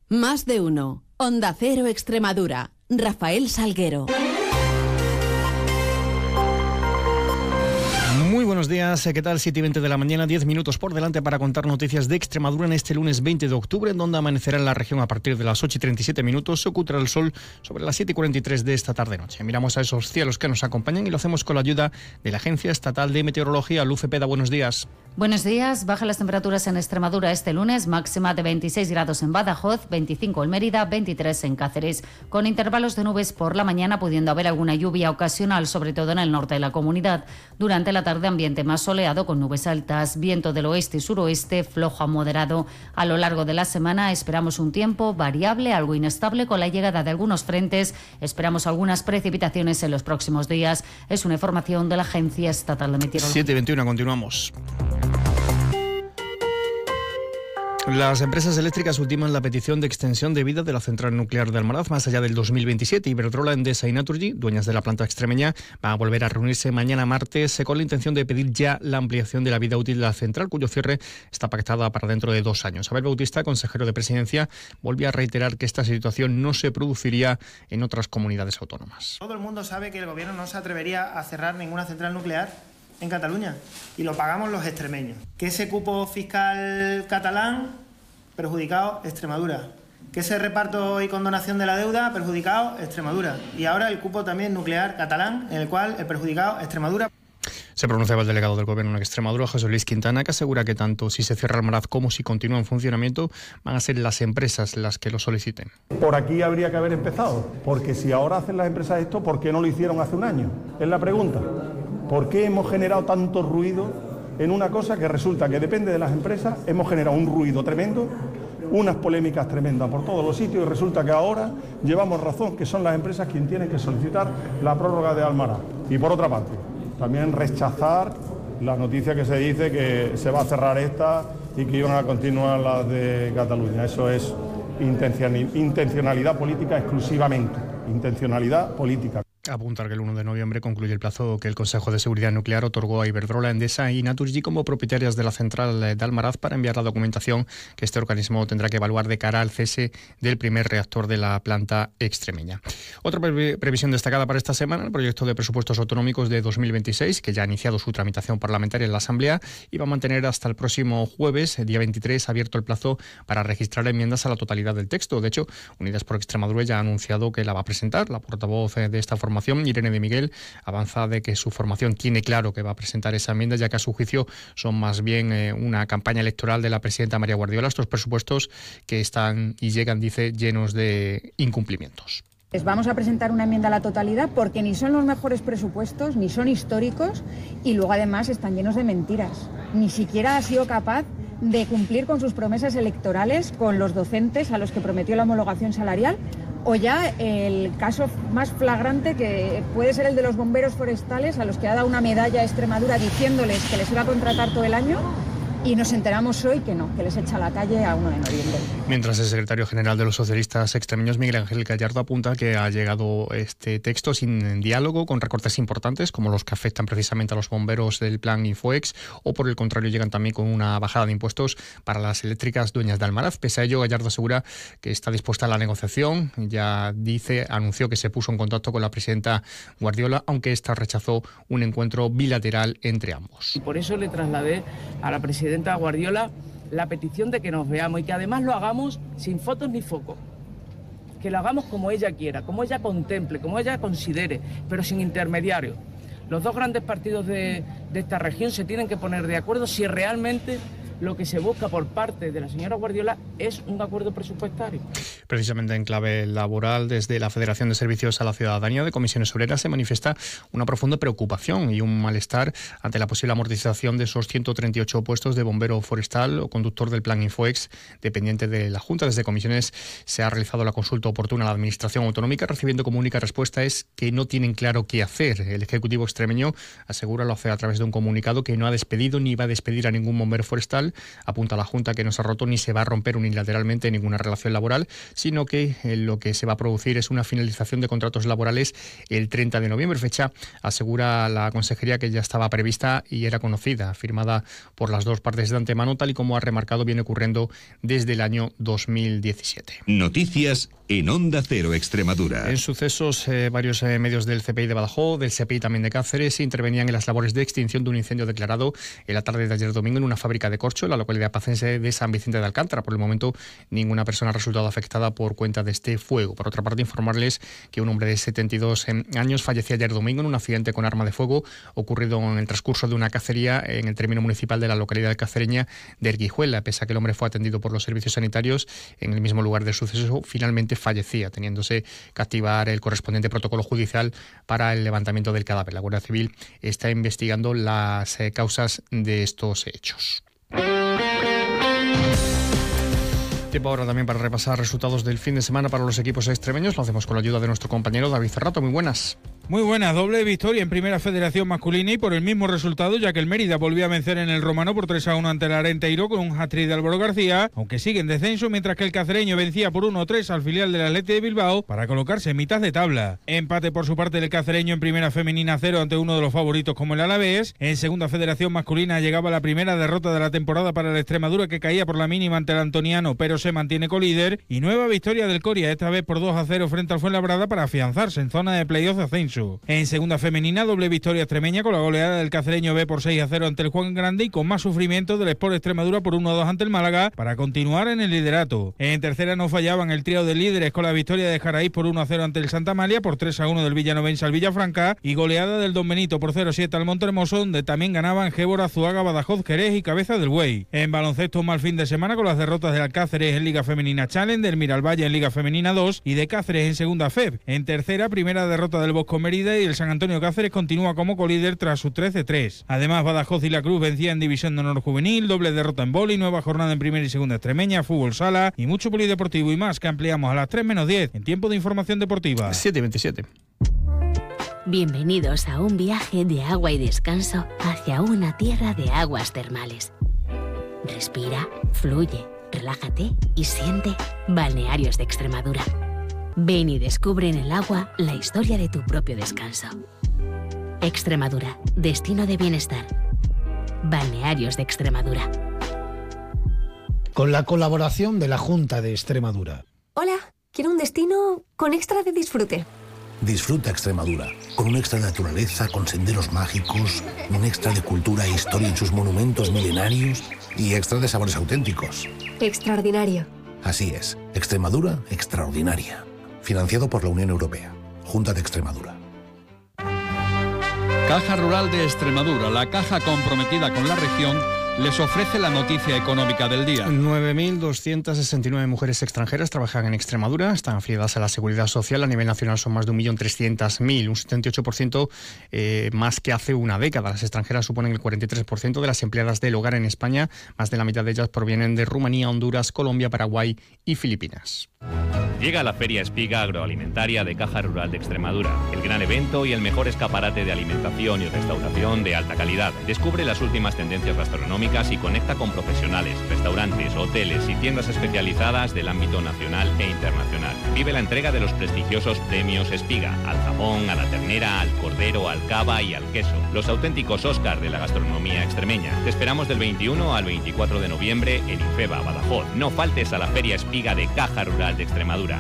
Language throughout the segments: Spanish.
Más de uno. Onda Cero Extremadura. Rafael Salguero. Muy buenos días, ¿qué tal? 7:20 de la mañana, 10 minutos por delante para contar noticias de Extremadura en este lunes 20 de octubre, en donde amanecerá en la región a partir de las 8:37 minutos, se ocultará el sol sobre las 7:43 de esta tarde-noche. Miramos a esos cielos que nos acompañan y lo hacemos con la ayuda de la Agencia Estatal de Meteorología. Luz Cepeda, buenos días. Buenos días. Bajan las temperaturas en Extremadura este lunes, máxima de 26 grados en Badajoz, 25 en Mérida, 23 en Cáceres, con intervalos de nubes por la mañana, pudiendo haber alguna lluvia ocasional, sobre todo en el norte de la comunidad. Durante la tarde, ambiente más soleado con nubes altas, viento del oeste y suroeste, flojo a moderado. A lo largo de la semana esperamos un tiempo variable, algo inestable, con la llegada de algunos frentes. Esperamos algunas precipitaciones en los próximos días. Es una información de la Agencia Estatal de Meteorología. 7:21, continuamos. Las empresas eléctricas ultiman la petición de extensión de vida de la central nuclear de Almaraz más allá del 2027. Iberdrola, Endesa y Naturgy, dueñas de la planta extremeña, van a volver a reunirse mañana martes con la intención de pedir ya la ampliación de la vida útil de la central, cuyo cierre está pactada para dentro de 2 años. Abel Bautista, consejero de Presidencia, volvió a reiterar que esta situación no se produciría en otras comunidades autónomas. Todo el mundo sabe que el gobierno no se atrevería a cerrar ninguna central nuclear en Cataluña y lo pagamos los extremeños. Que ese cupo fiscal catalán, perjudicado Extremadura. Que ese reparto y condonación de la deuda, perjudicado Extremadura. Y ahora el cupo también nuclear catalán, en el cual el perjudicado Extremadura. Se pronunciaba el delegado del Gobierno en Extremadura, José Luis Quintana, que asegura que tanto si se cierra Almaraz como si continúa en funcionamiento, van a ser las empresas las que lo soliciten. Por aquí habría que haber empezado, porque si ahora hacen las empresas esto, ¿por qué no lo hicieron hace un año? Es la pregunta. ¿Por qué hemos generado tanto ruido en una cosa que resulta que depende de las empresas? Hemos generado un ruido tremendo, unas polémicas tremendas por todos los sitios y resulta que ahora llevamos razón, que son las empresas quienes tienen que solicitar la prórroga de Almaraz. Y por otra parte, también rechazar la noticia que se dice que se va a cerrar esta y que iban a continuar las de Cataluña. Eso es intencionalidad política exclusivamente, intencionalidad política. Apuntar que el 1 de noviembre concluye el plazo que el Consejo de Seguridad Nuclear otorgó a Iberdrola, Endesa y Naturgy como propietarias de la central de Almaraz para enviar la documentación que este organismo tendrá que evaluar de cara al cese del primer reactor de la planta extremeña. Otra previsión destacada para esta semana, el proyecto de presupuestos autonómicos de 2026, que ya ha iniciado su tramitación parlamentaria en la Asamblea y va a mantener hasta el próximo jueves, día 23, abierto el plazo para registrar enmiendas a la totalidad del texto. De hecho, Unidas por Extremadura ya ha anunciado que la va a presentar. La portavoz de esta formación, Irene de Miguel, avanza de que su formación tiene claro que va a presentar esa enmienda, ya que a su juicio son más bien una campaña electoral de la presidenta María Guardiola, estos presupuestos que están y llegan, dice, llenos de incumplimientos. Les vamos a presentar una enmienda a la totalidad porque ni son los mejores presupuestos, ni son históricos y luego además están llenos de mentiras. Ni siquiera ha sido capaz de cumplir con sus promesas electorales con los docentes a los que prometió la homologación salarial, o ya el caso más flagrante que puede ser el de los bomberos forestales a los que ha dado una medalla a Extremadura diciéndoles que les iba a contratar todo el año. Y nos enteramos hoy que no, que les echa a la calle a 1 de noviembre. Mientras el secretario general de los socialistas extremeños, Miguel Ángel Gallardo, apunta que ha llegado este texto sin diálogo, con recortes importantes, como los que afectan precisamente a los bomberos del plan Infoex, o por el contrario llegan también con una bajada de impuestos para las eléctricas dueñas de Almaraz. Pese a ello, Gallardo asegura que está dispuesta a la negociación. Ya anunció que se puso en contacto con la presidenta Guardiola, aunque esta rechazó un encuentro bilateral entre ambos. Y por eso le trasladé a la presidenta Guardiola la petición de que nos veamos y que además lo hagamos sin fotos ni focos, que lo hagamos como ella quiera, como ella contemple, como ella considere, pero sin intermediarios. Los dos grandes partidos de esta región se tienen que poner de acuerdo si realmente lo que se busca por parte de la señora Guardiola es un acuerdo presupuestario. Precisamente en clave laboral, desde la Federación de Servicios a la Ciudadanía de Comisiones Obreras se manifiesta una profunda preocupación y un malestar ante la posible amortización de esos 138 puestos de bombero forestal o conductor del plan Infoex, dependiente de la Junta. Desde Comisiones se ha realizado la consulta oportuna a la Administración Autonómica, recibiendo como única respuesta es que no tienen claro qué hacer. El Ejecutivo extremeño asegura, lo hace a través de un comunicado, que no ha despedido ni va a despedir a ningún bombero forestal laboral. Apunta a la Junta que no se ha roto ni se va a romper unilateralmente ninguna relación laboral, sino que lo que se va a producir es una finalización de contratos laborales el 30 de noviembre, fecha, asegura la Consejería, que ya estaba prevista y era conocida, firmada por las dos partes de antemano, tal y como ha remarcado viene ocurriendo desde el año 2017. Noticias en Onda Cero Extremadura. En sucesos, varios medios del CPI de Badajoz, del CPI también de Cáceres, intervenían en las labores de extinción de un incendio declarado en la tarde de ayer domingo en una fábrica de corcho en la localidad pacense de San Vicente de Alcántara. Por el momento, ninguna persona ha resultado afectada por cuenta de este fuego. Por otra parte, informarles que un hombre de 72 años falleció ayer domingo en un accidente con arma de fuego ocurrido en el transcurso de una cacería en el término municipal de la localidad cacereña de Erguijuela. Pese a que el hombre fue atendido por los servicios sanitarios en el mismo lugar del suceso, finalmente fallecía, teniéndose que activar el correspondiente protocolo judicial para el levantamiento del cadáver. La Guardia Civil está investigando las causas de estos hechos. Tiempo ahora también para repasar resultados del fin de semana para los equipos extremeños. Lo hacemos con la ayuda de nuestro compañero David Cerrato. Muy buenas. Muy buenas, doble victoria en Primera Federación masculina y por el mismo resultado, ya que el Mérida volvió a vencer en el Romano por 3-1 ante el Arenteiro con un hat-trick de Álvaro García, aunque sigue en descenso, mientras que el cacereño vencía por 1-3 al filial del Athletic de Bilbao para colocarse en mitad de tabla. Empate por su parte del cacereño en Primera Femenina 0 ante uno de los favoritos como el Alavés. En Segunda Federación masculina llegaba la primera derrota de la temporada para el Extremadura, que caía por la mínima ante el Antoniano, pero se mantiene colíder, y nueva victoria del Coria, esta vez por 2-0 frente al Fuenlabrada para afianzarse en zona de playoff de ascenso. En Segunda Femenina, doble victoria extremeña con la goleada del cacereño B por 6-0 ante el Juan Grande y con más sufrimiento del Sport Extremadura por 1-2 ante el Málaga para continuar en el liderato. En tercera no fallaban el trío de líderes con la victoria de Jaraíz por 1-0 ante el Santa Amalia, por 3-1 del Villanovense al Villafranca y goleada del Don Benito por 0-7 al Montehermoso, donde también ganaban Gébora, Zuaga, Badajoz, Jerez y Cabeza del Buey. En baloncesto, un mal fin de semana con las derrotas del Alcáceres en Liga Femenina Challenge, del Miralvalle en Liga Femenina 2 y de Cáceres en Segunda FEB. En tercera, primera derrota del Bosco Mérida y el San Antonio Cáceres continúa como colíder tras su 13-3. Además, Badajoz y La Cruz vencían en División de Honor Juvenil, doble derrota en vóley, nueva jornada en Primera y Segunda extremeña, fútbol sala y mucho polideportivo y más, que ampliamos a las 3:10 en tiempo de información deportiva. 7:27. Bienvenidos a un viaje de agua y descanso hacia una tierra de aguas termales. Respira, fluye, relájate y siente Balnearios de Extremadura. Ven y descubre en el agua la historia de tu propio descanso. Extremadura, destino de bienestar. Balnearios de Extremadura. Con la colaboración de la Junta de Extremadura. Hola, quiero un destino con extra de disfrute. Disfruta Extremadura, con un extra de naturaleza, con senderos mágicos, un extra de cultura e historia en sus monumentos milenarios y extra de sabores auténticos. Extraordinario. Así es, Extremadura extraordinaria. Financiado por la Unión Europea. Junta de Extremadura. Caja Rural de Extremadura, la caja comprometida con la región, les ofrece la noticia económica del día. 9.269 mujeres extranjeras trabajan en Extremadura, están afiliadas a la Seguridad Social. A nivel nacional son más de 1.300.000, un 78% más que hace una década. Las extranjeras suponen el 43% de las empleadas del hogar en España. Más de la mitad de ellas provienen de Rumanía, Honduras, Colombia, Paraguay y Filipinas. Llega la Feria Espiga Agroalimentaria de Caja Rural de Extremadura, el gran evento y el mejor escaparate de alimentación y restauración de alta calidad. Descubre las últimas tendencias gastronómicas y conecta con profesionales, restaurantes, hoteles y tiendas especializadas del ámbito nacional e internacional. Vive la entrega de los prestigiosos premios Espiga, al jamón, a la ternera, al cordero, al cava y al queso. Los auténticos Óscar de la gastronomía extremeña. Te esperamos del 21 al 24 de noviembre en Ifeba, Badajoz. No faltes a la Feria Espiga de Caja Rural de Extremadura.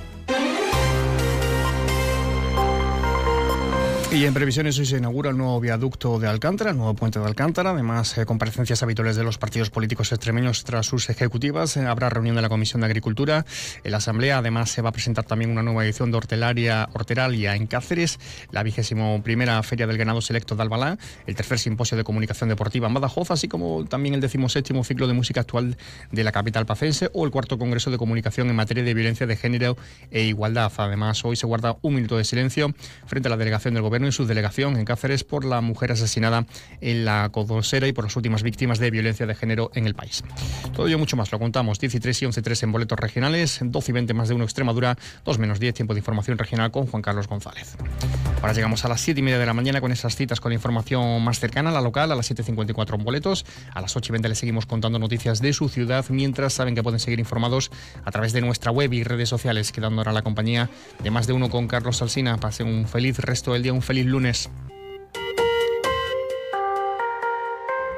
Y en previsiones, hoy se inaugura el nuevo viaducto de Alcántara, el nuevo puente de Alcántara. Además, comparecencias habituales de los partidos políticos extremeños tras sus ejecutivas. Habrá reunión de la Comisión de Agricultura en la Asamblea. Además, se va a presentar también una nueva edición de Hortelaria en Cáceres, la 21ª Feria del Ganado Selecto de Albalá, el tercer simposio de comunicación deportiva en Badajoz, así como también el 17º ciclo de música actual de la capital pacense o el cuarto Congreso de Comunicación en materia de violencia de género e igualdad. Además, hoy se guarda un minuto de silencio frente a la delegación del Gobierno Gobierno en su delegación en Cáceres por la mujer asesinada en la Codosera y por las últimas víctimas de violencia de género en el país. Todo ello mucho más lo contamos 10 y 3 y 11:03 en boletos regionales, 12 y 20 más de 1 Extremadura, 2 menos 10 tiempo de información regional con Juan Carlos González. Ahora llegamos a las 7:30 de la mañana con esas citas con la información más cercana, la local, a las 7:54 en boletos, a las 8:20 les seguimos contando noticias de su ciudad, mientras saben que pueden seguir informados a través de nuestra web y redes sociales, quedando ahora la compañía de Más de Uno con Carlos Alsina. Pasen un feliz resto del día, un feliz lunes.